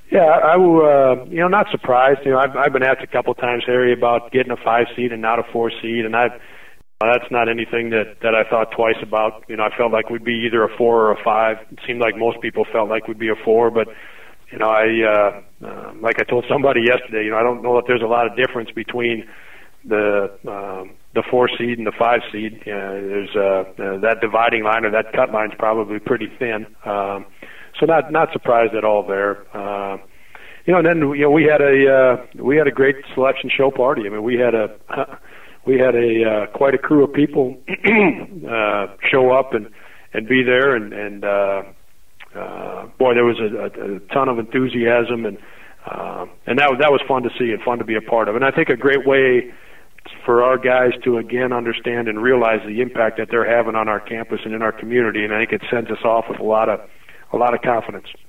Yeah, not surprised. I've been asked a couple of times, Harry, about getting a 5 seed and not a 4 seed, and that's not anything that I thought twice about. I felt like we'd be either a 4 or a 5. It seemed like most people felt like we'd be a 4, but like I told somebody yesterday, I don't know that there's a lot of difference between the 4 seed and the 5 seed. There's that dividing line, or that cut line's probably pretty thin. So not surprised at all there. And then we had a great selection show party. I mean, we had quite a crew of people show up and be there, and boy, there was a ton of enthusiasm, and that was fun to see and fun to be a part of. And I think a great way for our guys to again understand and realize the impact that they're having on our campus and in our community, and I think it sends us off with a lot of confidence.